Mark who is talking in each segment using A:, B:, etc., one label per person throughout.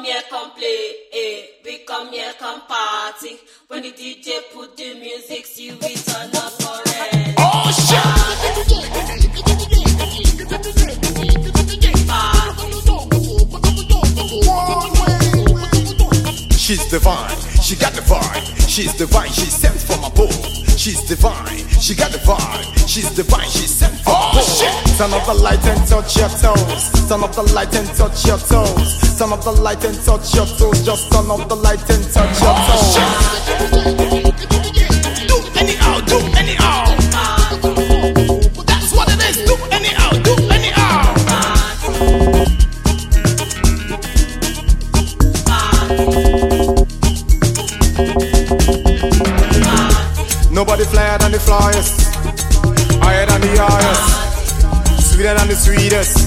A: here, come play, we come here, come party. When the DJ put the music, see we turn up for it.
B: Oh shit! She's divine, she got the vibe. She's divine, she's sent from above. She's divine, she got the vibe. She's divine, she's sent from above. Shit. Turn up the light and touch your toes. Turn up the light and touch your toes. Turn up the light and touch your toes. Just turn up the light and touch your toes. Do anyhow, do anyhow. That's what it is. Do anyhow, do anyhow. Nobody flyer than the flyers, higher than the highest, sweeter than the sweetest.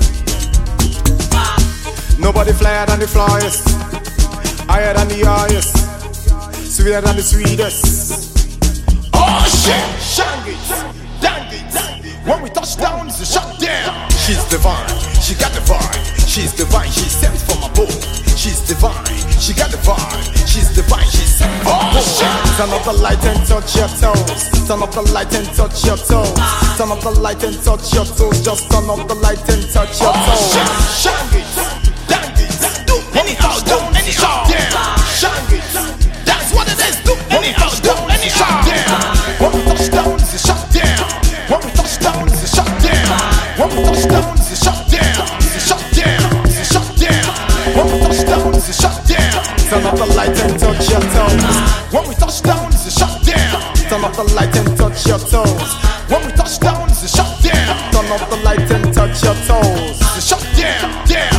B: Nobody flyer than the flyers, higher than the highest, sweeter than the sweetest. Oh shit! Shang it, dang it. When we touch down, it's a shut down. She's divine, she got the vibe. She's divine, she's sent from above. She's divine, she got the vibe. She's divine, she's sent from above. Turn up the light and touch your toes. Turn up the light and touch your toes. Turn up the light and touch your toes. Just turn up the light and touch your toes. Shang it, dang it. Do anyhow, do anyhow. Shang it, that's what it is. Do anyhow, do anyhow. When we touch down, it's a shut down. When we touch down, it's a shut down. When we touch down, it's a shut down. It's a shut down. It's a shut down. When we touch down, it's a shut down. Turn up the light and touch your toes. When we touch down, it's a shut down. Turn up the light and touch your toes. When we touch down, it's a shut down. Turn up the light and touch your toes. It's a shut down.